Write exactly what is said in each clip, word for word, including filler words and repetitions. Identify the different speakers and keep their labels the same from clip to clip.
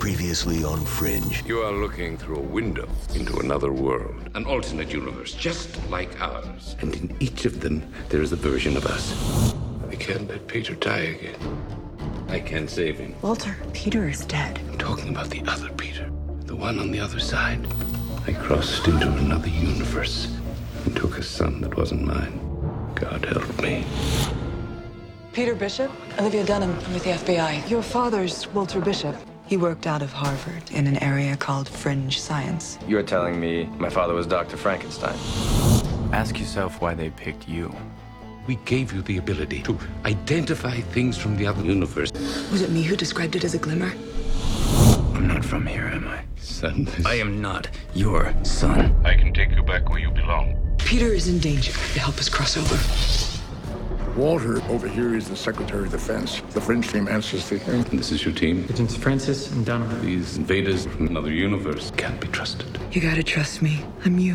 Speaker 1: Previously on Fringe.
Speaker 2: You are looking through a window into another world, an alternate universe just like ours. And in each of them, there is a version of us. I can't let Peter die again. I can't save him.
Speaker 3: Walter, Peter is dead.
Speaker 2: I'm talking about the other Peter, the one on the other side. I crossed into another universe and took a son that wasn't mine. God help me.
Speaker 3: Peter Bishop? Olivia Dunham. I'm with the F B I. Your father's Walter Bishop. He worked out of Harvard in an area called fringe science.
Speaker 4: You're telling me my father was Doctor Frankenstein.
Speaker 5: Ask yourself why they picked you.
Speaker 2: We gave you the ability to identify things from the other universe.
Speaker 3: Was it me who described it as a glimmer?
Speaker 5: I'm not from here, am I?
Speaker 2: Son,
Speaker 5: I am not your son.
Speaker 2: I can take you back where you belong.
Speaker 3: Peter is in danger. To help us cross over.
Speaker 6: Walter over here is the Secretary of Defense. The Fringe team answers to him.
Speaker 2: This is your team?
Speaker 5: Agents Francis and Dunham.
Speaker 2: These invaders from another universe can't be trusted.
Speaker 3: You gotta trust me. I'm you.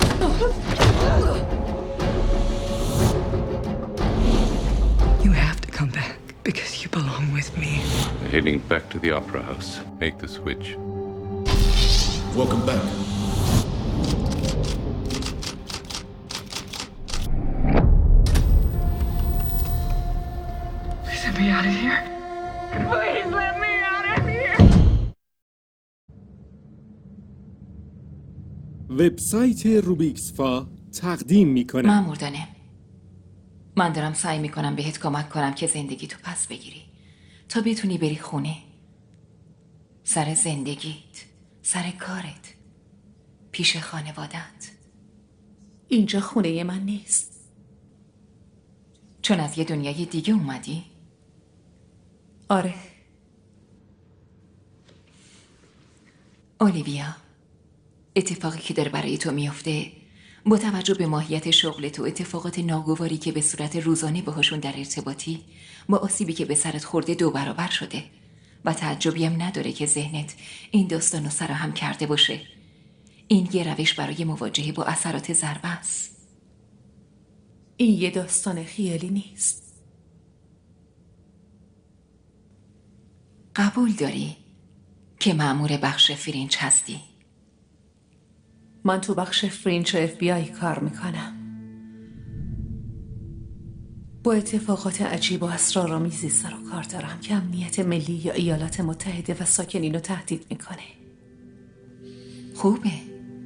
Speaker 3: You have to come back because you belong with me.
Speaker 2: We're heading back to the Opera House. Make the switch.
Speaker 6: Welcome back.
Speaker 3: Let me out of here. Please let me out of here.
Speaker 7: وبسایت روبیکسفا تقدیم میکنه.
Speaker 8: مأمور دانم، من دارم سعی میکنم بهت کمک کنم که زندگی تو پس بگیری تا بتونی بری خونه، سر زندگیت، سر کارت، پیش خانوادت.
Speaker 9: اینجا خونه من نیست.
Speaker 8: چون از یه دنیای دیگه اومدی؟
Speaker 9: آره.
Speaker 8: اولیویا، اتفاقی که داره برای تو میفته با توجه به ماهیت شغلت و اتفاقات ناگواری که به صورت روزانه باهاشون در ارتباطی، با آسیبی که به سرت خورده دو برابر شده و تعجبی هم نداره که ذهنت این داستان رو سرهم کرده باشه. این یه روش برای مواجهه با اثرات ضربه است.
Speaker 9: این یه داستان خیالی نیست.
Speaker 8: قبول داری که مأمور بخش فرینج هستی؟
Speaker 9: من تو بخش فرینج اف بی آی کار میکنم. با اتفاقات عجیب و اسرارآمیزی سر و کار دارم که امنیت ملی یا ایالات متحده و ساکنین رو تهدید میکنه.
Speaker 8: خوبه.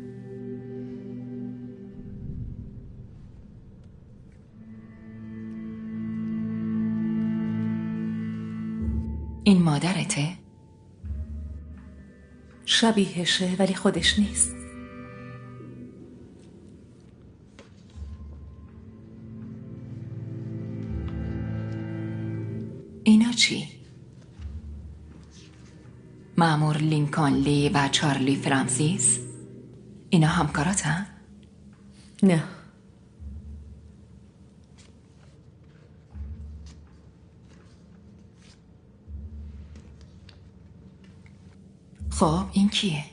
Speaker 8: این مادرته؟
Speaker 9: شبیهشه ولی خودش نیست.
Speaker 8: اینا چی؟ مأمور لینکن لی و چارلی فرانسیس؟ اینا همکاراتن؟
Speaker 9: نه.
Speaker 8: خب این کیه؟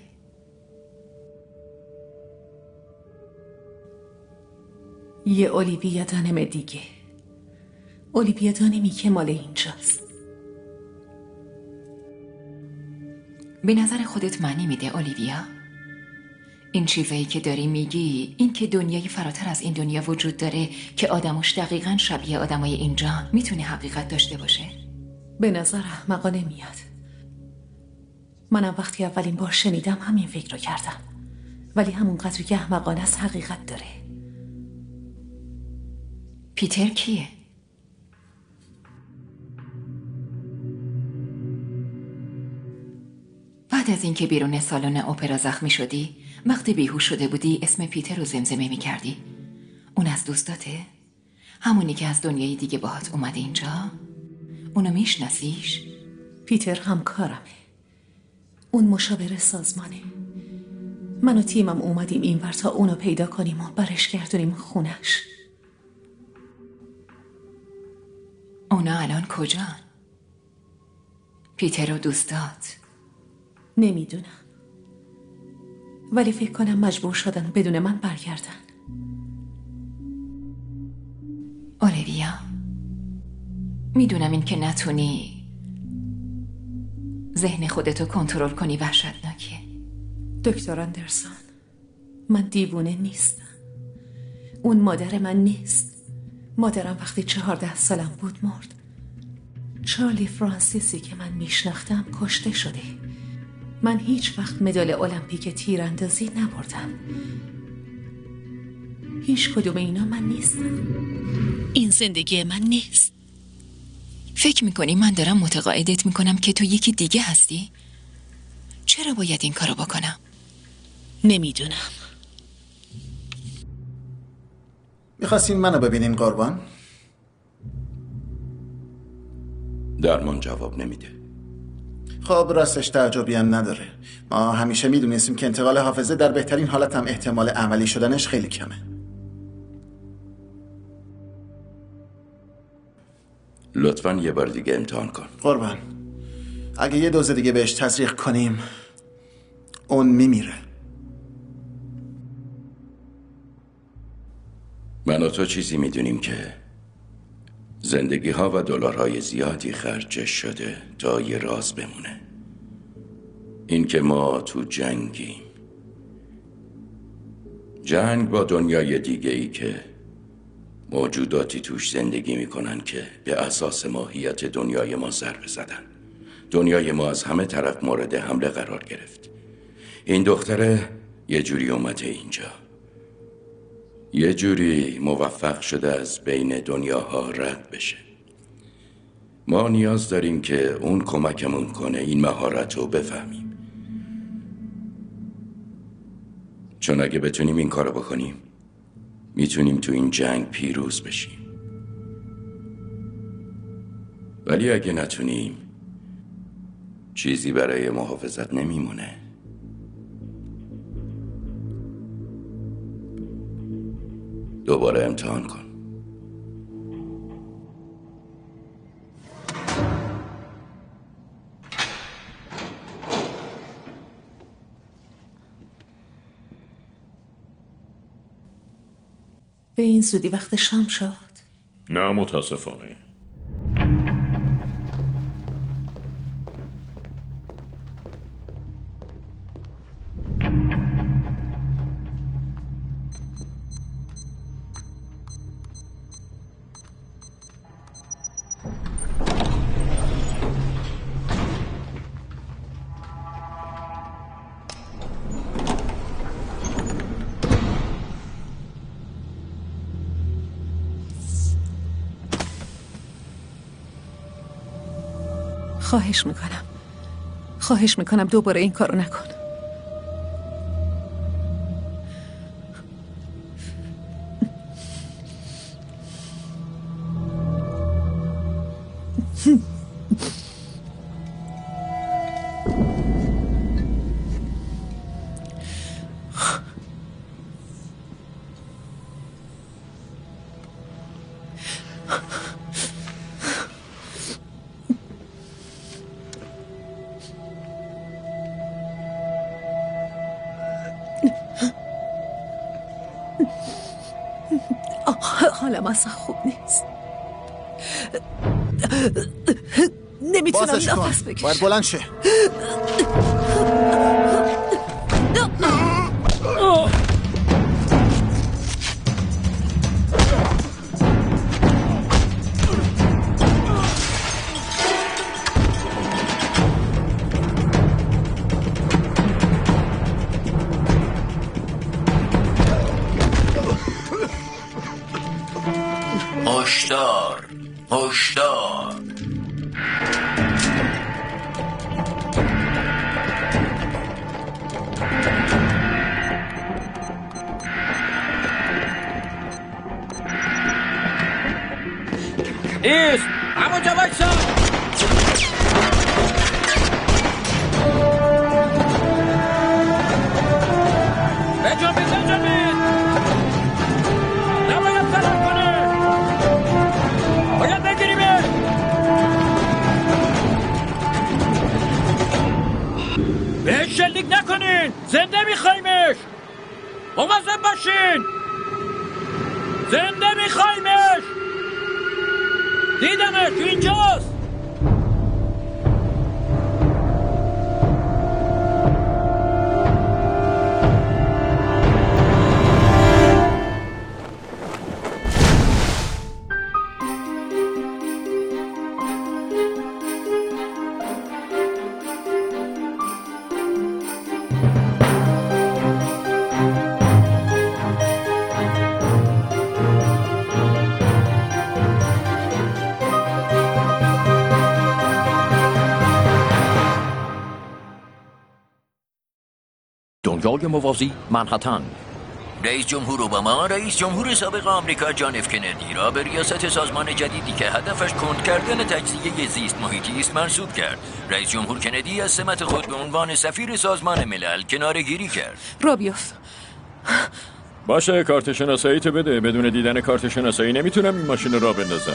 Speaker 9: یه اولیویا دانم دیگه. اولیویا دانمی که مال اینجاست.
Speaker 8: به نظر خودت معنی میده اولیویا؟ این چیزایی که داری میگی، این که دنیای فراتر از این دنیا وجود داره که آدمش دقیقاً شبیه آدمای اینجا، میتونه حقیقت داشته باشه؟
Speaker 9: به نظر احمقانه میاد. منم وقتی اولین بار شنیدم همین فکر رو کردم، ولی همون قدری که احمقانه است حقیقت داره.
Speaker 8: پیتر کیه؟ بعد از اینکه بیرون سالن اپرا زخمی شدی، وقتی بیهوش شده بودی اسم پیتر رو زمزمه می کردی. اون از دوستاته؟ همونی که از دنیای دیگه باهات اومده اینجا؟ اونو میشناسیش؟
Speaker 9: پیتر همکارمه. اون مشاور سازمانه. من و تیمم اومدیم اینور تا اونو پیدا کنیم و برش گردونیم خونش.
Speaker 8: اونا الان کجان؟ پیتر و دوستات؟
Speaker 9: نمیدونم، ولی فکر کنم مجبور شدن بدون من برگردن.
Speaker 8: اولیویا، میدونم این که نتونی ذهن خودتو کنترل کنی وحشتناکه.
Speaker 9: دکتر اندرسون، من دیوونه نیستم. اون مادر من نیست. مادرم وقتی چهارده سالم بود مرد. چارلی فرانسیسی که من میشناختم کشته شده. من هیچ وقت مدال المپیک تیراندازی نبردم. هیچ کدوم اینا من نیستم. این زندگی من نیست.
Speaker 8: فکر میکنی من دارم متقاعدت میکنم که تو یکی دیگه هستی؟ چرا باید این کارو بکنم؟
Speaker 9: نمیدونم.
Speaker 1: میخواستین منو ببینین قربان؟
Speaker 2: درمان جواب نمیده.
Speaker 1: خب راستش تعجبی هم نداره. ما همیشه میدونستیم که انتقال حافظه در بهترین حالت هم احتمال عملی شدنش خیلی کمه.
Speaker 2: لطفاً یه بار دیگه امتحان کن.
Speaker 1: قربان، اگه یه دوز دیگه بهش تزریق کنیم اون میمیره.
Speaker 2: من و تو چیزی میدونیم که زندگی ها و دلارهای زیادی خرج شده تا یه راز بمونه. این که ما تو جنگیم. جنگ با دنیای دیگه ای که موجوداتی توش زندگی میکنن که به اساس ماهیت دنیای ما ضربه زدن. دنیای ما از همه طرف مورد حمله قرار گرفت. این دختره یه جوری اومده اینجا. یه جوری موفق شده از بین دنیاها رد بشه. ما نیاز داریم که اون کمکمون کنه این مهارت رو بفهمیم. چون اگه بتونیم این کارو بکنیم میتونیم تو این جنگ پیروز بشیم. ولی اگه نتونیم چیزی برای محافظت نمیمونه. دوباره امتحان کن.
Speaker 9: به این زودی وقت شام شد؟
Speaker 10: نه متاسفانه.
Speaker 9: خواهش میکنم خواهش میکنم دوباره این کارو نکن. حالم اصلا خوب نیست. نمیتونم نفس بکشم.
Speaker 1: باید بلند شه.
Speaker 11: هشدار هشدار
Speaker 12: ایست همونجا وایسا. بجنبید بجنبید. نباید فرار کنه. باید بگیریمه. بهش شلیک نکنین. زنده میخوایمش. مواظب باشین. زنده میخوایمش. دیدمش اینجاست. دنیای موازی منهتن.
Speaker 11: رئیس جمهور اوباما رئیس جمهور سابق آمریکا جان اف کندی را به ریاست سازمان جدیدی که هدفش کند کردن تجزیه زیست محیطی است منصوب کرد. رئیس جمهور کندی از سمت خود به عنوان سفیر سازمان ملل کناره‌گیری کرد.
Speaker 9: را بیفت.
Speaker 10: باشه کارت شناسایی تو بده. بدون دیدن کارت شناسایی نمیتونم این ماشین را بندازم.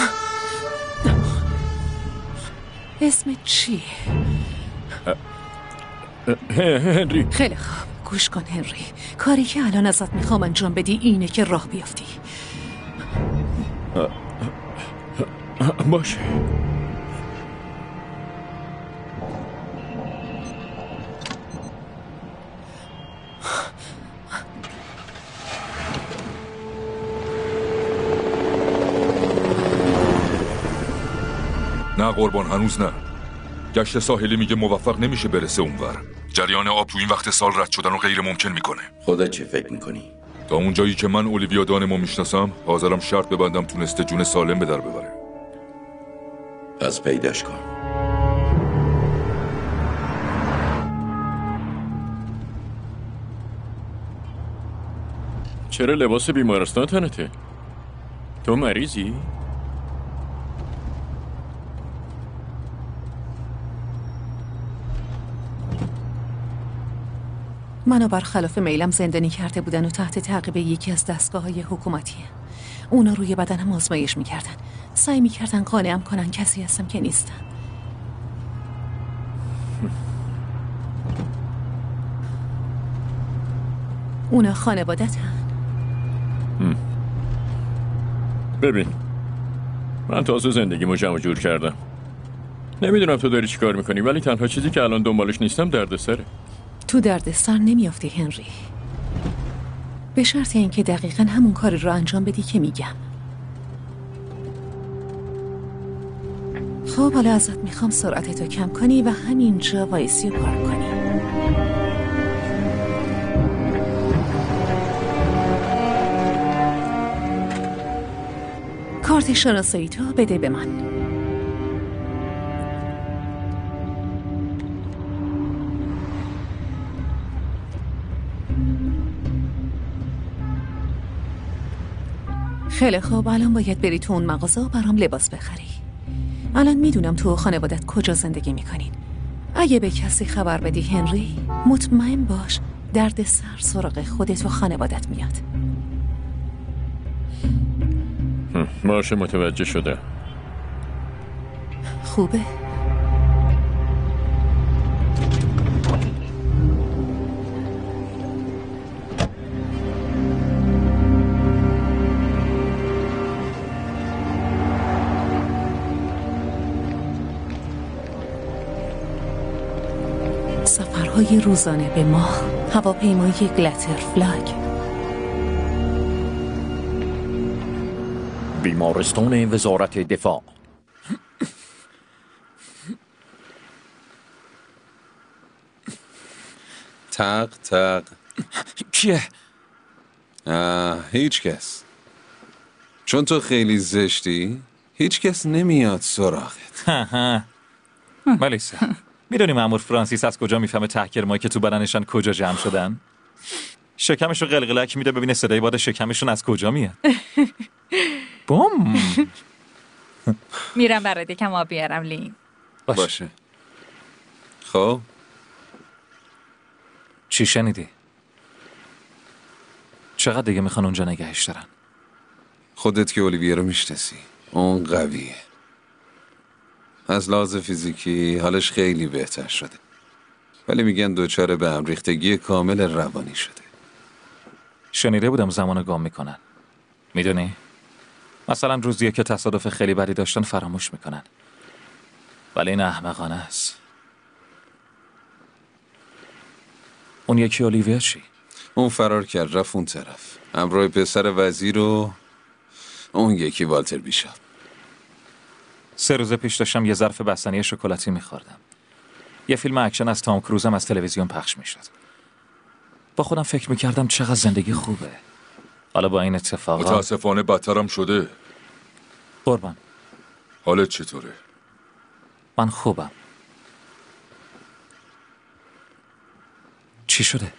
Speaker 9: اسمت چیه؟
Speaker 10: هنری.
Speaker 9: خیلی خوب گوش کن هنری. کاری که الان ازت میخوام انجام بدی اینه که راه بیافتی.
Speaker 10: باشه.
Speaker 13: نه قربان هنوز نه. گشت ساحلی میگه موفق نمیشه برسه اونور. جریان آب تو این وقت سال رد شدن رو غیر ممکن میکنه.
Speaker 14: خودت چه فکر میکنی؟
Speaker 13: تا اون جایی که من اولیویا دانمو میشناسم حاضرم شرط ببندم تونسته جون سالم به در ببره.
Speaker 14: پس پیداش کن.
Speaker 10: چرا لباس بیمارستان تنته؟ تو مریضی؟
Speaker 9: منو برخلاف میلم زندانی کرده بودن و تحت تعقیب یکی از دستگاه‌های حکومتیه. اونا روی بدنم آزمایش میکردن. سعی میکردن قانعم کنن کسی هستم که نیستم. اونا خانوادتن.
Speaker 10: ببین من تازه زندگیمو جمع جور کردم. نمیدونم تو داری چی کار میکنی ولی تنها چیزی که الان دنبالش نیستم دردسره.
Speaker 9: تو دردسر نمیافتی هنری. به شرط اینکه دقیقاً همون کاری رو انجام بدی که میگم. خب حالا ازت میخوام سرعتتو کم کنی و همینجا وایسی و پارک کنی. کارت شناسایی تو بده به من. خیلی خوب الان باید بری تو اون مغازه و برام لباس بخری. الان میدونم تو و خانوادت کجا زندگی میکنین. اگه به کسی خبر بدی هنری مطمئن باش درد سر سراغ خودت و خانوادت میاد.
Speaker 10: باشه متوجه شده.
Speaker 9: خوبه. سفرهای روزانه به ماه، هواپیمای گلتر فلاگ.
Speaker 12: بیمارستان وزارت دفاع.
Speaker 15: تق تق.
Speaker 12: کیه؟
Speaker 15: هیچ کس. چون تو خیلی زشتی هیچ کس نمیاد سراغت.
Speaker 16: ها ها. ملیسا میدونی مأمور فرانسیس از کجا میفهمه تحکرمایی که تو بدنشان کجا جمع شدن؟ شکمشو قلقلک میده ببینه صدای باد شکمشون از کجا میاد. بوم.
Speaker 17: میرم برات یکم آب بیارم لین.
Speaker 15: باشه. باشه. خب
Speaker 16: چی شنیدی؟ چقدر دیگه میخوان اونجا نگهش دارن؟
Speaker 15: خودت که اولیویا رو میشناسی. اون قویه. از لحاظ فیزیکی حالش خیلی بهتر شده. ولی میگن دوچاره به هم ریختگی کامل روانی شده.
Speaker 16: شنیده بودم زمان گام میکنن. میدونی؟ مثلا روزیه که تصادف خیلی بدی داشتن فراموش میکنن. ولی این احمقانه است. اون یکی اولیویا چی؟
Speaker 15: اون فرار کرد رفت اون طرف. همراه پسر وزیر و اون یکی والتر بیشاپ.
Speaker 16: سه روز پیش داشتم یه ظرف بستنی شکلاتی میخوردم. یه فیلم اکشن از تام کروز هم از تلویزیون پخش میشد. با خودم فکر میکردم چقدر زندگی خوبه. حالا با این اتفاقات
Speaker 13: متاسفانه بدترم شده.
Speaker 16: قربان،
Speaker 13: حالت چطوره؟
Speaker 16: من خوبم. چی شده؟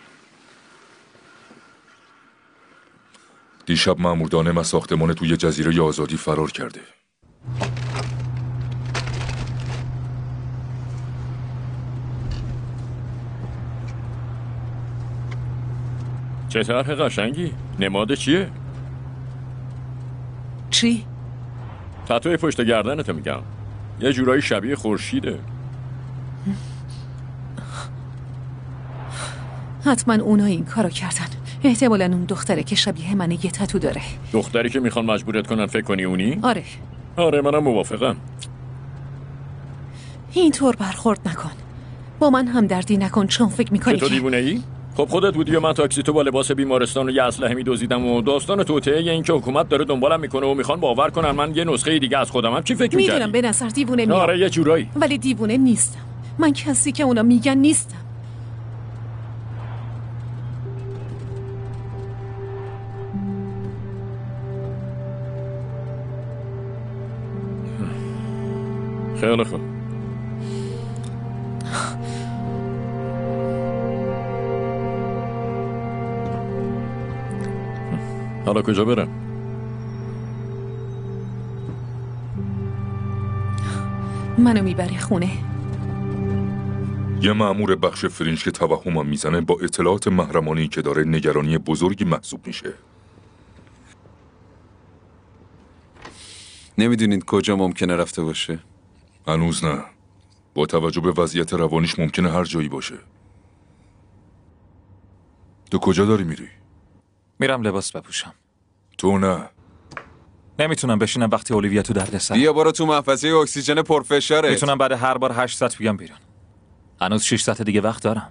Speaker 13: دیشب مأمور دانم از ساختمان توی جزیره آزادی فرار کرده.
Speaker 10: چه طرح قشنگی؟ نماد چیه؟
Speaker 9: چی؟
Speaker 10: تتوی پشت گردنتو میگم. یه جورایی شبیه خورشیده.
Speaker 9: حتما اونا این کارو کردن. احتمالاً اون دختره که شبیه منه یه تتو داره.
Speaker 10: دختری که میخوان مجبورت کنن فکر کنی اونی؟
Speaker 9: آره.
Speaker 10: آره منم موافقم.
Speaker 9: اینطور برخورد نکن. با من هم دردی نکن چون فکر میکنی
Speaker 10: که تو دیوونه ای؟ خب خودت بودی و من تاکسی تو با لباس بیمارستان و یه اسلحه می‌دزدیدم و داستان توطئه این که حکومت داره دنبالم میکنه و میخوان باور کنن من یه نسخه دیگه از خودمم. چی فکر می‌کردی؟
Speaker 9: میدونم به نظر دیوونه میاد.
Speaker 10: آره یه جورایی.
Speaker 9: ولی دیوونه نیستم. من کسی که اونا میگن نیستم.
Speaker 10: خیلی خوب. حالا کجا برم؟
Speaker 9: منو میبری خونه.
Speaker 13: یه مأمور بخش فرینج که توهمم میزنه با اطلاعات محرمانه‌ای که داره نگرانی بزرگی محسوب میشه.
Speaker 15: نمیدونید کجا ممکنه رفته باشه؟
Speaker 13: هنوز نه. با توجه به وضعیت روانیش ممکنه هر جایی باشه. تو کجا داری میری؟
Speaker 16: میرم لباس بپوشم.
Speaker 13: تو نه.
Speaker 16: نمیتونم بشینم وقتی اولیویا تو دردسر.
Speaker 15: بیا برو تو محفظه اکسیژن پرفشاره.
Speaker 16: میتونم بعد هر بار هشت ساعت بیام بیرون. هنوز شش ساعت دیگه وقت دارم.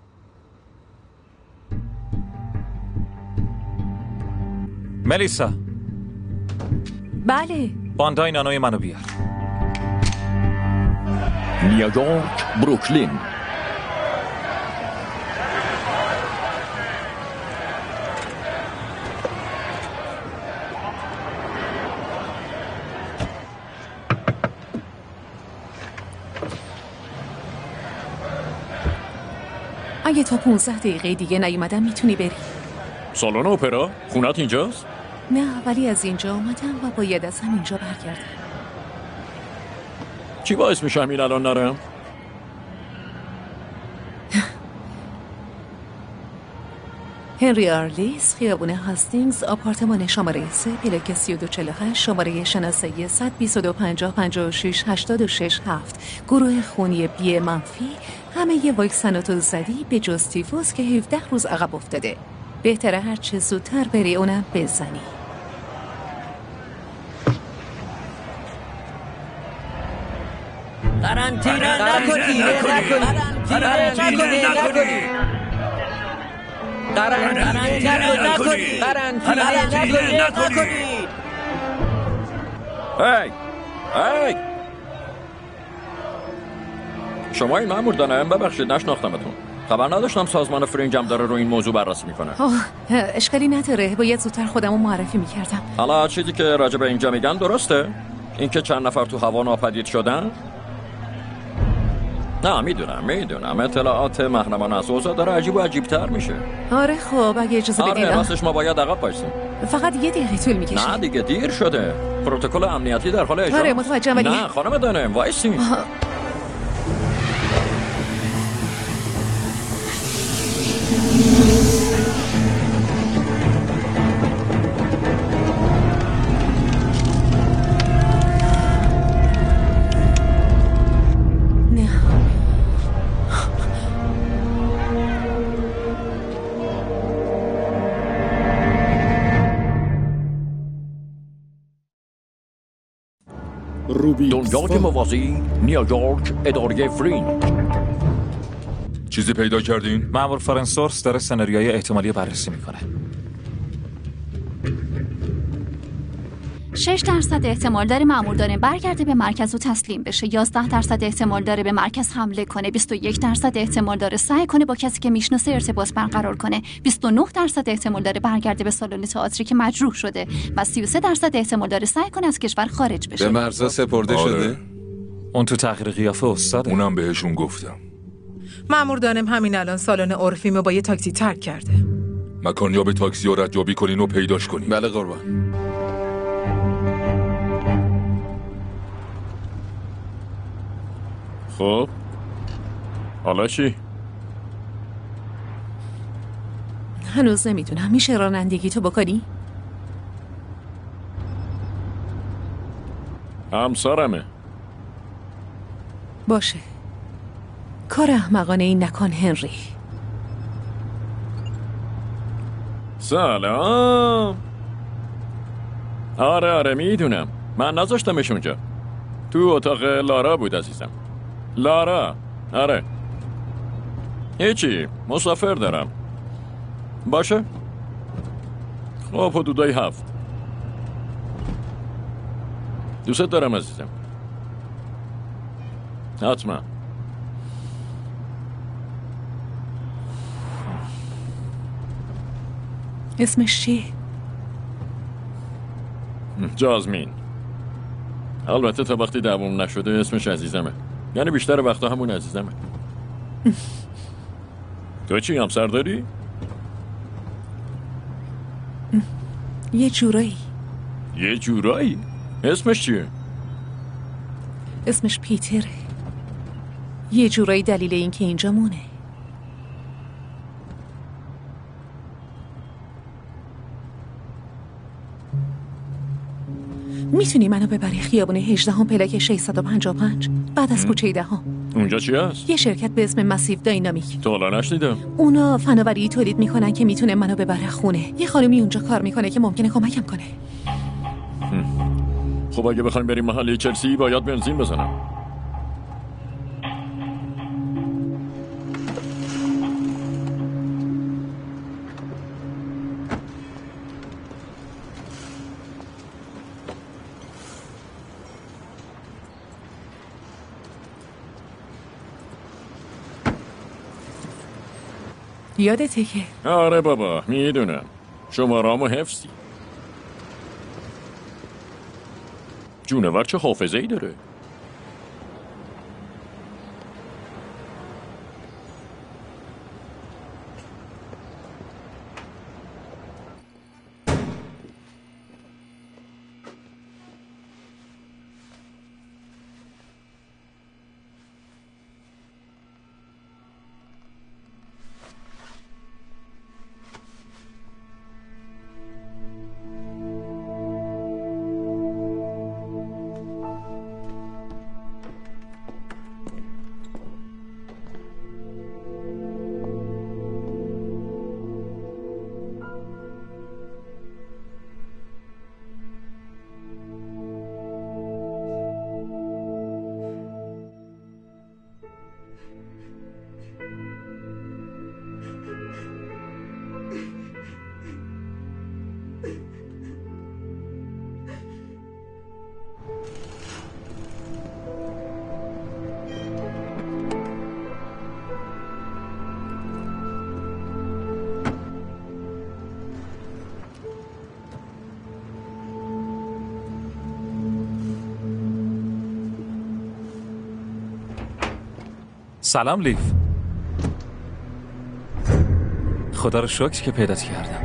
Speaker 16: ملیسا.
Speaker 9: بله.
Speaker 16: باندای نانوی منو بیار.
Speaker 12: نیویورک، بروکلین.
Speaker 9: اگه تا پونزده دقیقه دیگه نیومدم میتونی بری.
Speaker 10: سالن اپرا؟ خونت اینجاست؟
Speaker 9: نه ولی از اینجا اومدم و باید از همینجا برگردم.
Speaker 10: چی باعث میشه همین الان نرم؟
Speaker 9: هنری آرلیس، خیابون هاستینگز، آپارتمان شماره سه، پلاک سی و دو چهل و هشت، شماره شناسایی صد و بیست و دو پنجاه پنجاه و شش هشتاد و شش هفت. گروه خونی بی منفی، همه ی واکسناتو زدی به جز تیفوس که هفده روز عقب افتاده. بهتره هر چه زودتر بری اونم بزنی.
Speaker 11: قرنطینه نکنی قرنطینه نکنی قرنطینه نکنی قرنطینه نکنی.
Speaker 10: هی هی شما این مأمور دانم؟ ببخشید نشناختمتون. خبر نداشتم سازمان فرینجم داره رو این موضوع بررسی میکنه.
Speaker 9: آه اشکالی نداره. باید زودتر خودمو معرفی میکردم.
Speaker 10: حالا چیزی که راجع به اینجا میگن درسته؟ اینکه چند نفر تو هوا ناپدید شدن؟ نه میدونم میدونم اطلاعات محرمانه از اوضاع داره عجیب و عجیب‌تر میشه.
Speaker 9: آره خب اگه اجازه بدین.
Speaker 10: آره راستش ما باید عقب بایستیم.
Speaker 9: فقط یه دقیقه طول میکشه.
Speaker 10: نه دیگه دیر شده. پروتکل امنیتی در حال اجرا.
Speaker 9: آره متوجهم ولی
Speaker 10: نه خانم دانم وایسین.
Speaker 12: دنیای موازی، نیویورک، اداره فرینج.
Speaker 13: چیزی پیدا کردین؟
Speaker 16: مأمور فرنسورس داره سناریوهای احتمالی بررسی میکنه.
Speaker 17: شش درصد احتمال داره مأمور داره برگرده به مرکز و تسلیم بشه. یازده درصد احتمال داره به مرکز حمله کنه. بیست و یک درصد احتمال داره سعی کنه با کسی که میشناسه ارتباط برقرار کنه. بیست و نه درصد احتمال داره برگرده به سالن تئاتری که مجروح شده و سی و سه درصد احتمال داره سعی کنه از کشور خارج بشه.
Speaker 15: به مرزا سپرده
Speaker 13: آره.
Speaker 15: شده؟
Speaker 16: اون تو تغییر قیافه استاده.
Speaker 13: اونم بهشون گفتم.
Speaker 18: مأمور دانم همین الان سالن عرفیمو با یه تاکسی ترک کرده.
Speaker 13: مکانیاب تاکسی رو ردیابی کنین و پیداش کنین.
Speaker 15: بله قربان.
Speaker 10: خب حالا چی؟
Speaker 9: هنوز نمیدونم. میشه رانندگی تو بکنی؟
Speaker 10: همسرمه.
Speaker 9: باشه. کار احمقانه این نکن هنری.
Speaker 10: سلام. آره آره میدونم. من نذاشتمش اونجا. تو اتاق لارا بود عزیزم. لارا. آره. هیچی. مسافر دارم. باشه. خب حدودای هفت. دوست دارم عزیزم. حتما.
Speaker 9: اسمش چیه؟
Speaker 10: جازمین. البته تا وقتی دوام نشده اسمش عزیزمه. یعنی بیشتر وقتا همون عزیزمه. تو چی همسر داری؟
Speaker 9: یه جورایی.
Speaker 10: یه جورایی؟ اسمش چیه؟
Speaker 9: اسمش پیتره. یه جورایی دلیل این که اینجا مونه. میتونی منو ببری خیابون هجدهم پلاک ششصد و پنجاه و پنج بعد از کوچه دهم؟
Speaker 10: اونجا چی هست؟
Speaker 9: یه شرکت به اسم مسیو داینامیک.
Speaker 10: تا حالا نشنیدم.
Speaker 9: اونا فناوری تولید میکنن که میتونه منو ببره خونه. یه خانمی اونجا کار میکنه که ممکنه کمکم کنه.
Speaker 10: خب اگه بخوایم بریم محله چلسی باید بنزین بزنم.
Speaker 9: یادته که
Speaker 10: آره بابا میدونم. شمارامو حفظی. جونور چه حافظه ای داره؟
Speaker 16: سلام لیف. خدا رو شکر که پیدات کردم.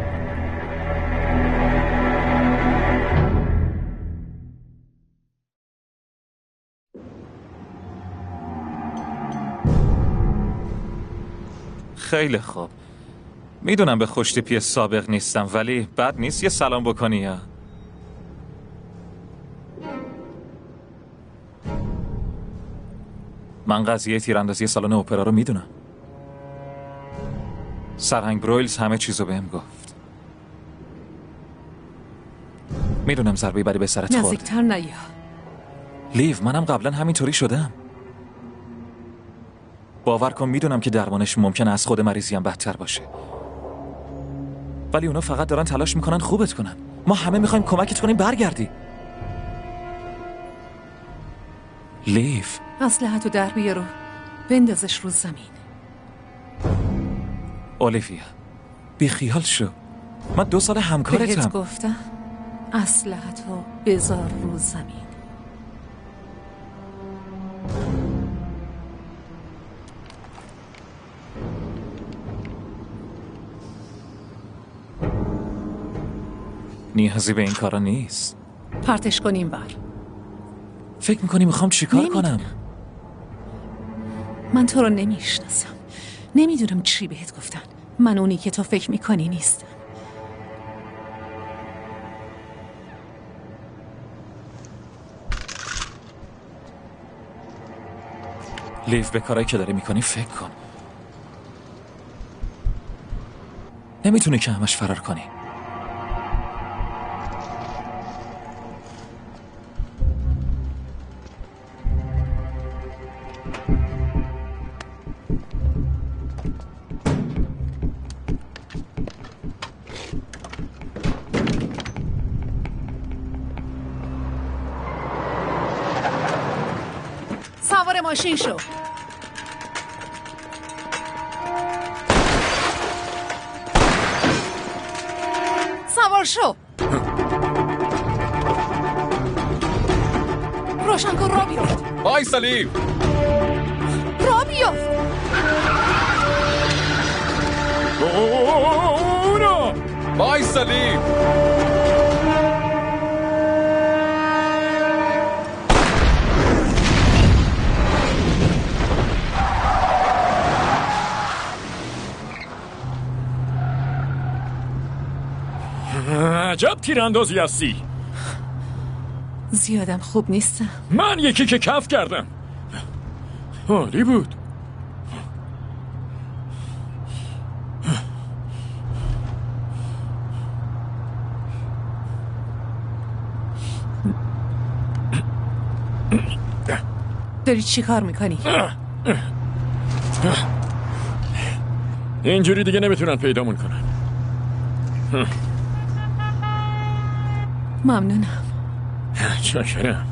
Speaker 16: خیلی خوب. میدونم به خوشتیپی سابق نیستم ولی بد نیست یه سلام بکنی یا؟ من قضیه تیراندازی سالن اپرا رو میدونم. سرهنگ برویلز همه چیزو بهم گفت. میدونم ضربه بدی به سرت خورد.
Speaker 9: نزدیکتر نیا.
Speaker 16: لیو منم قبلا همینطوری شدم. باور کن میدونم که درمانش ممکنه از خود مریضیم بدتر باشه. ولی اونا فقط دارن تلاش میکنن خوبت کنن. ما همه میخوایم کمکت کنیم برگردی. لیف،
Speaker 9: اسلحه‌تو در بیارو، بندازش رو زمین.
Speaker 16: اولیویا بی خیال شو، من دو سال همکارتم.
Speaker 9: بهت گفتم اسلحه‌تو بذار رو زمین.
Speaker 16: نیازی به این کارا نیست.
Speaker 9: پرتش کنیم بر.
Speaker 16: فکر میکنی میخوام چیکار کنم؟
Speaker 9: من تو رو نمیشناسم، نمیدونم چی بهت گفتن. من اونی که تو فکر میکنی نیستم.
Speaker 16: لیف، به کارایی که داری میکنی فکر کن. نمیتونی که همش فرار کنی.
Speaker 9: سوار ماشین شو. سوار شو. روشن کن، را بیفت.
Speaker 16: آی سلیم،
Speaker 9: را بیفت.
Speaker 16: اونا آی سلیم.
Speaker 10: عجب تیراندازی هستی.
Speaker 9: زیادم خوب نیستم.
Speaker 10: من یکی که کف کردم. عالی بود.
Speaker 9: داری چی کار میکنی؟
Speaker 10: اینجوری دیگه نمیتونن پیدامون کنن.
Speaker 9: ممنونم.
Speaker 10: چاکرم.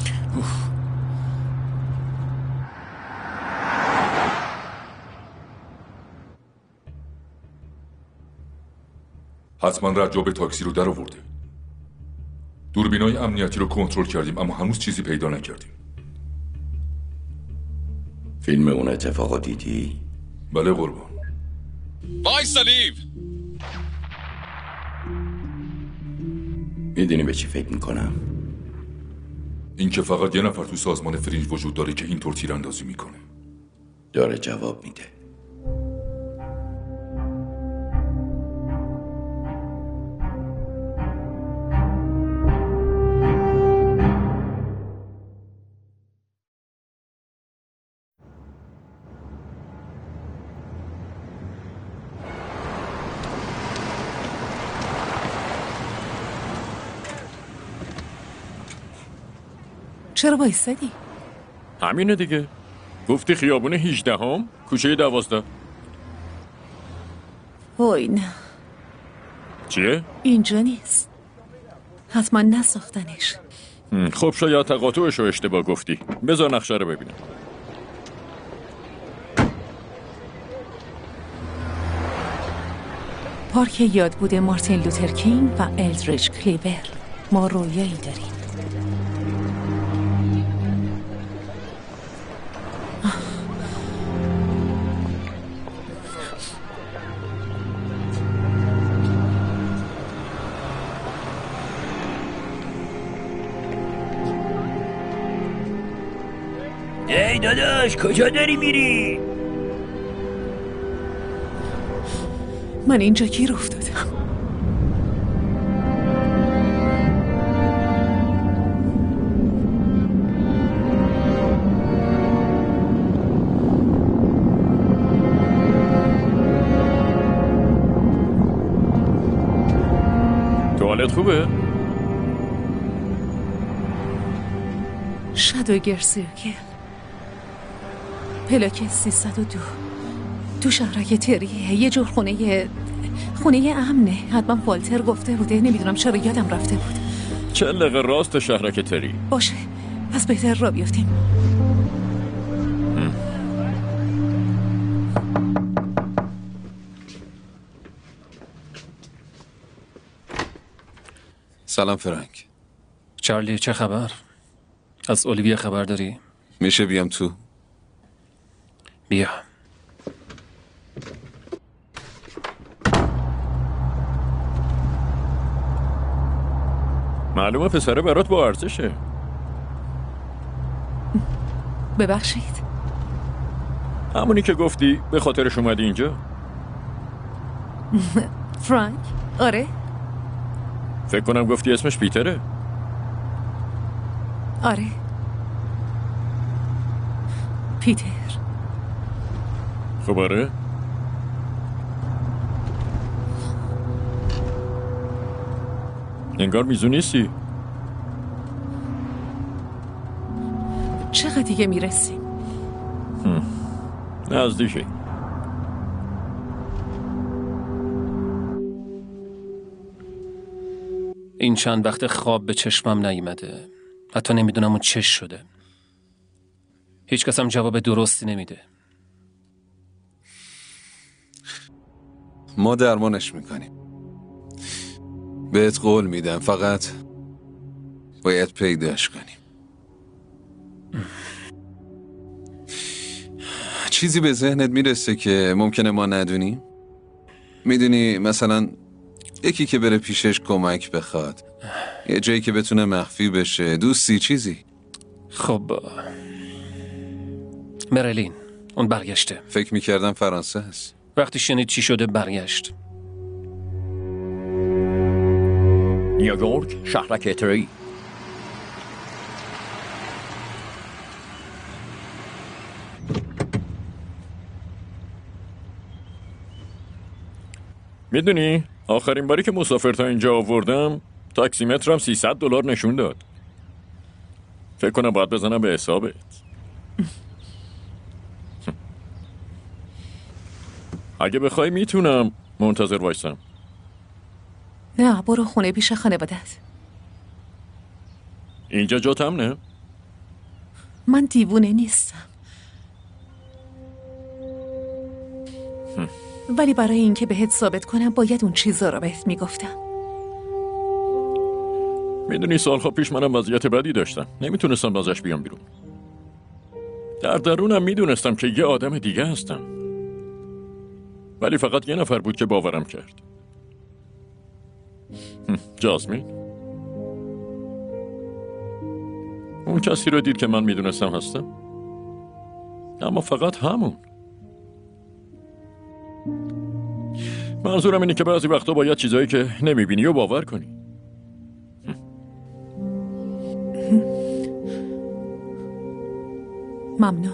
Speaker 13: حتما رجاب تاکسی رو در آورده. دوربینای امنیتی رو کنترل کردیم اما هنوز چیزی پیدا نکردیم.
Speaker 14: فیلم اون اتفاقا دیدی؟
Speaker 13: بله قربان.
Speaker 16: وای سلیو،
Speaker 14: میدونی به چی فکر میکنم؟
Speaker 13: این که فقط یه نفر تو سازمان فرینج وجود داره که اینطور تیراندازی میکنه.
Speaker 14: داره جواب میده.
Speaker 9: چرا بایستدی؟
Speaker 10: همینه دیگه. گفتی خیابون هجده هم؟ کوچه دوازده.
Speaker 9: وای نه،
Speaker 10: چیه؟
Speaker 9: اینجا نیست. حتما نساختنش.
Speaker 10: خب شاید تقاطعش رو اشتباه گفتی. بذار نقشه رو ببینم.
Speaker 9: پارک یاد بوده مارتین لوتر کینگ و الدریج کلیور. ما رویایی داریم.
Speaker 11: ای داداش، کجا داری میری؟
Speaker 9: من اینجا گیر افتادم.
Speaker 10: توالت خوبه؟
Speaker 9: شادوگر سیرکل، پلاک سیصد و دو، تو شهرک تریه. یه جور خونه خونه امنه. حتما والتر گفته بوده. نمیدونم چرا یادم رفته بود.
Speaker 10: چه دقیقه راست شهرک تری.
Speaker 9: باشه پس بهتر را بیفتیم.
Speaker 15: سلام فرانک.
Speaker 19: چارلی چه خبر؟ از اولیویا خبر داری؟
Speaker 15: میشه بیام تو؟
Speaker 19: بیا.
Speaker 10: معلومه پسره برات با ارزشه.
Speaker 9: ببخشید.
Speaker 10: همونی که گفتی به خاطرش اومدی اینجا.
Speaker 9: فرانک؟ آره.
Speaker 10: فکر کنم گفتی اسمش پیتره.
Speaker 9: آره پیتر.
Speaker 10: خب آره. انگار میزو نیستی.
Speaker 9: چقدر دیگه میرسیم؟
Speaker 10: نزدیکی.
Speaker 19: این چند وقت خواب به چشمم نیومده. حتی نمیدونم اون چش شده. هیچ کس هم جواب درستی نمیده.
Speaker 15: ما درمانش میکنیم. بهت قول میدم، فقط باید پیداش کنیم. چیزی به ذهنت میرسه که ممکنه ما ندونیم؟ میدونی مثلا یکی که بره پیشش کمک بخواد، یه جایی که بتونه مخفی بشه، دوستی، چیزی.
Speaker 19: خب مرلین اون برگشته.
Speaker 15: فکر میکردم فرانسه هست.
Speaker 19: وقتی شنید چی شده برگشت.
Speaker 12: نیویورک شهرک تری.
Speaker 10: میدونی آخرین باری که مسافر تا اینجا آوردم تاکسی مترم سیصد دلار نشون داد. فکر کنم باید بزنم به حسابت. اگه بخوای میتونم منتظر وایسم.
Speaker 9: نه برو خونه پیش خانوادت.
Speaker 10: اینجا جاتم نه؟
Speaker 9: من دیوونه نیستم. ولی برای اینکه بهت ثابت کنم باید اون چیزا رو بهت میگفتم.
Speaker 10: میدونی سالها پیش منم وضعیت بدی داشتم. نمیتونستم ازش بیام بیرون. در درونم میدونستم که یه آدم دیگه هستم. ولی فقط یه نفر بود که باورم کرد. جاسمین. اون کسی رو دید که من میدونستم هستم. اما فقط همون. منظورم اینه که بعضی وقتا باید چیزایی که نمیبینی و باور کنی.
Speaker 9: ممنون.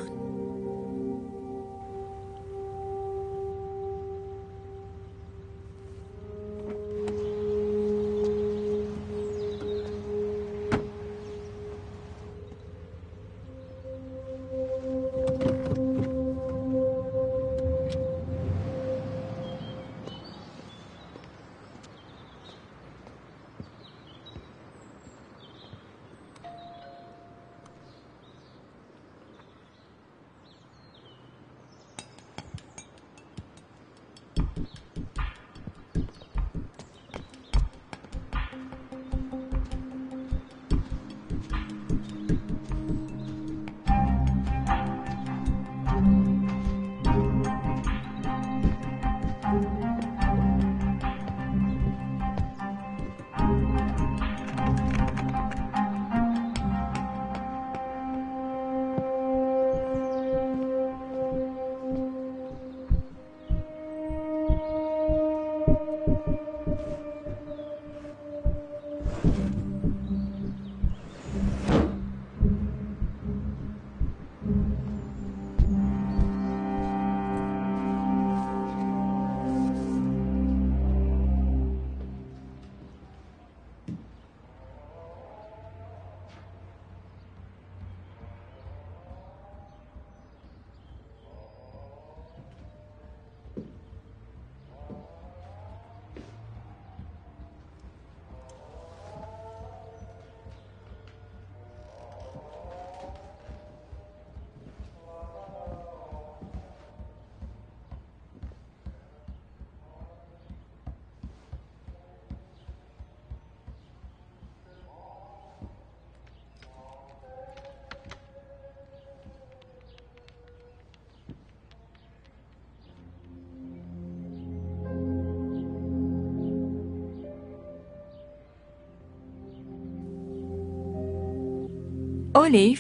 Speaker 8: اولیو؟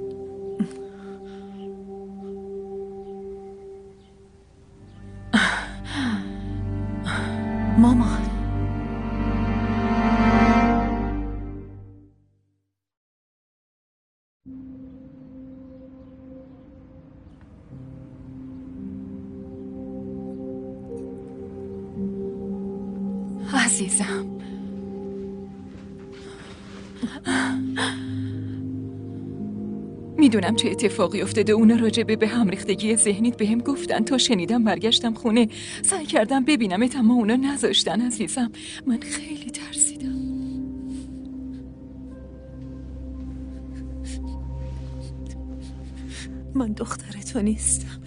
Speaker 9: مامان
Speaker 8: عزیزم، میدونم چه اتفاقی افتاده. اونا راجبه به هم ریختگی ذهنیت بهم گفتن. تا شنیدم برگشتم خونه، سعی کردم ببینمت اما اونا نذاشتن. عزیزم من خیلی ترسیدم.
Speaker 9: من دختر تو نیستم.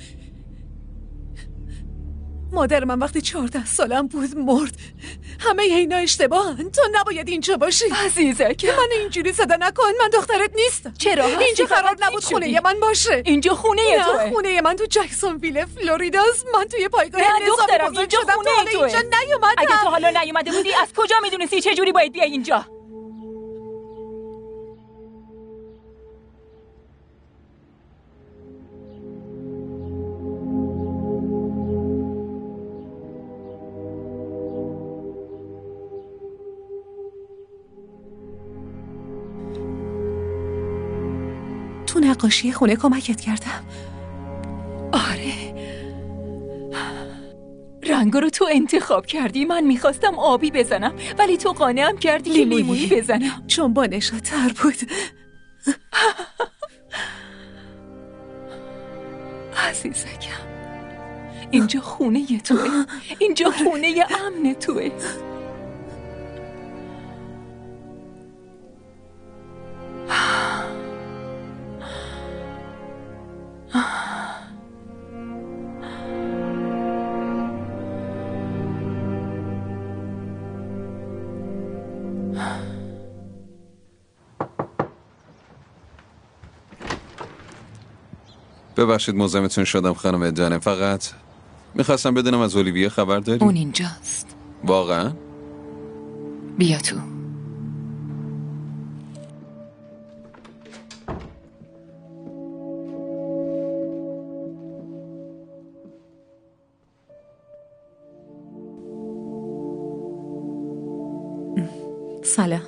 Speaker 9: مادر من وقتی چهارده سالم بود مرد. همه اینا اشتباهن. تو نباید اینجا باشی
Speaker 8: عزیزک.
Speaker 9: من اینجوری صدا نکن. من دخترت نیستم.
Speaker 8: چرا؟
Speaker 9: اینجا قرار نبود خونه من باشه.
Speaker 8: اینجا خونه توه.
Speaker 9: نه، خونه من تو جکسونویل فلوریداست. من توی پایگاه نظامی بزرگ شدم.
Speaker 8: خونه
Speaker 9: تو حالا اینجا نیومدم.
Speaker 8: اگه تو حالا نیومده بودی از کجا میدونستی چه جوری باید بیای اینجا؟
Speaker 9: تو نقاشی خونه کمکت کردم.
Speaker 8: آره، رنگ رو تو انتخاب کردی. من میخواستم آبی بزنم ولی تو قانعم کردی که لیمویی بزنم
Speaker 9: چون با نشاتر بود.
Speaker 8: عزیزکم، اینجا خونه توه. اینجا خونه امن توه.
Speaker 15: ببخشید مزاحمتون شدم خانم دانم، فقط میخواستم بدونم از اولیویه خبر داری؟
Speaker 8: اون اینجاست.
Speaker 15: واقعا؟
Speaker 8: بیا تو.
Speaker 9: سلام.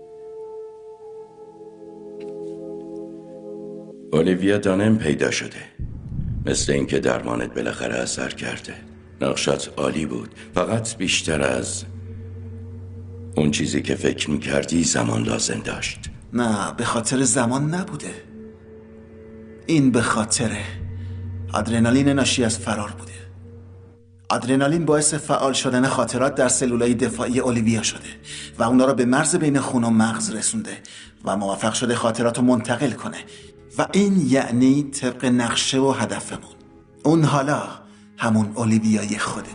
Speaker 14: اولیویا دانم پیدا شده. مثل اینکه درمانت بالاخره اثر کرده. نقشت عالی بود، فقط بیشتر از اون چیزی که فکر میکردی زمان لازم داشت.
Speaker 1: نه، به خاطر زمان نبوده. این به خاطر آدرنالین ناشی از فرار بوده. آدرنالین باعث فعال شدن خاطرات در سلولای دفاعی اولیویا شده و اونا رو به مرز بین خون و مغز رسونده و موفق شده خاطرات رو منتقل کنه و این یعنی طبق نقشه و هدفمون اون حالا همون اولیویای خودمونه.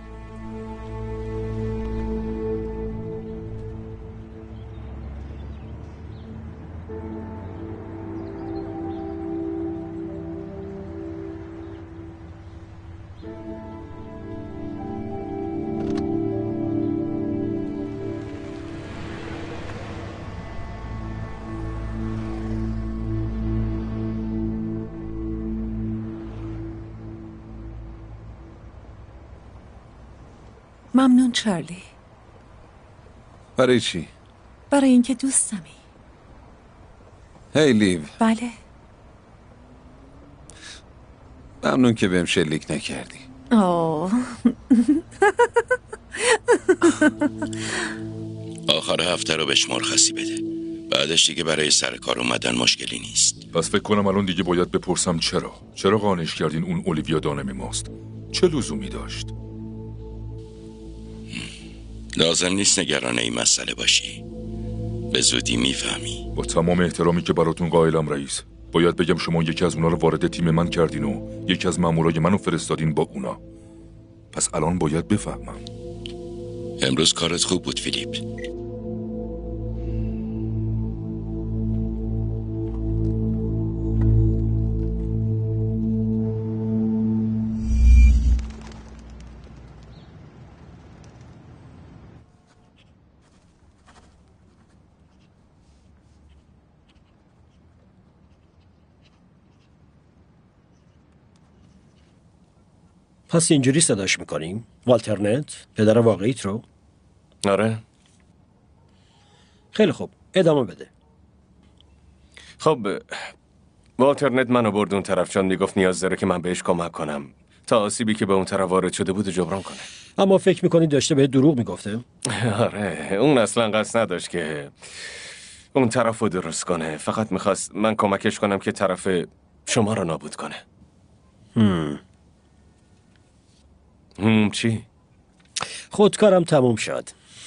Speaker 9: ممنون چارلی.
Speaker 15: برای چی؟
Speaker 9: برای اینکه دوستمی.
Speaker 15: هی لیو.
Speaker 9: بله.
Speaker 15: ممنون که بهم شلیک نکردی.
Speaker 9: آه.
Speaker 14: آخر هفته رو بهش مرخصی بده. بعدش دیگه برای سر کار اومدن مشکلی نیست.
Speaker 13: پس فکر کنم الان دیگه باید بپرسم چرا؟ چرا قانعش کردین اون اولیویا دانم ماست؟ چه لزومی داشت؟
Speaker 14: لازم نیست نگران این مسئله باشی. به زودی میفهمی.
Speaker 13: با تمام احترامی که براتون قائلم رئیس، باید بگم شما یکی از اونا رو وارد تیم من کردین و یکی از مامورای منو فرستادین با اونا. پس الان باید بفهمم.
Speaker 14: امروز کارت خوب بود فیلیپ.
Speaker 20: پس اینجوری صداش میکنیم؟ والترنت؟ پدر واقعیت رو؟
Speaker 19: آره.
Speaker 20: خیلی خوب، ادامه بده.
Speaker 19: خب والترنت منو برد اون طرف چون میگفت نیاز داره که من بهش کمک کنم تا آسیبی که به اون طرف وارد شده بود جبران کنه.
Speaker 20: اما فکر میکنی داشته به دروغ میگفته؟
Speaker 19: آره، اون اصلا قصد نداشت که اون طرف رو درست کنه. فقط میخواست من کمکش کنم که طرف شما رو نابود کنه.
Speaker 20: هم.
Speaker 19: هم چی؟
Speaker 20: خودکارم تموم شد.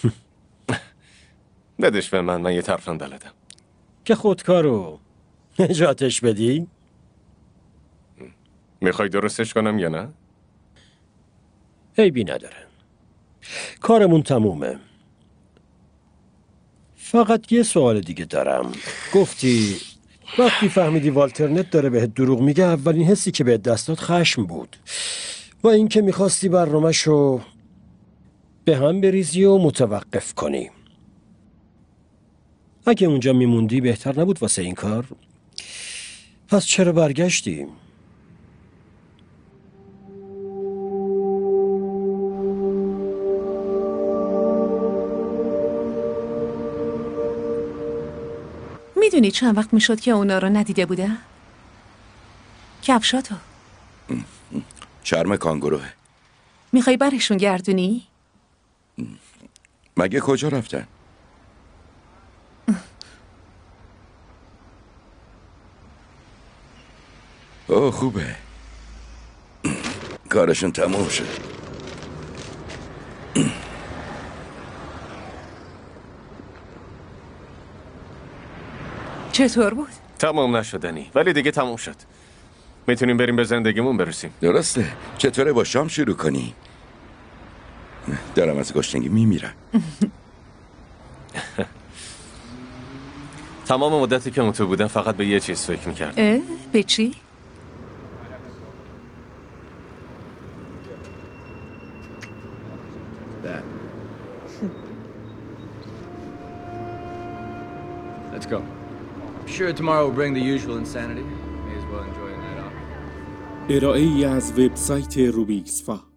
Speaker 19: بدش به من، من یه طرفم بلدم.
Speaker 20: که خودکارو نجاتش بدی؟
Speaker 19: میخوای درستش کنم یا نه؟
Speaker 20: عیبی نداره. کارمون تمومه. فقط یه سوال دیگه دارم. گفتی وقتی فهمیدی والترنت داره بهت دروغ میگه اولین حسی که بهت دست داد خشم بود و اینکه میخواستی برنامه‌شو به هم بریزی و متوقف کنی. اگه اونجا میموندی بهتر نبود واسه این کار؟ پس چرا برگشتی؟
Speaker 9: میدونی چند وقت میشد که اونا رو ندیده بودم؟ کفشاتو
Speaker 14: چرم کانگوروه.
Speaker 9: میخوای برشون گردونی؟
Speaker 14: مگه کجا رفتن؟ اوه خوبه. کارشون تموم شد.
Speaker 9: چطور بود؟
Speaker 19: تمام نشدنی، ولی دیگه تموم شد. میتونیم بریم به زندگیمون برسیم.
Speaker 14: درسته. چطوره با شام شروع کنی؟ دارم از گشنگی میمیرم.
Speaker 19: تمام مدتی که اون تو بودم فقط به یه چیز فکر میکردم.
Speaker 9: اه؟ به چی؟
Speaker 5: Let's go. Sure tomorrow will bring the usual insanity. May as well enjoy a night off.
Speaker 7: ارائه‌ای از وبسایت روبیکس فا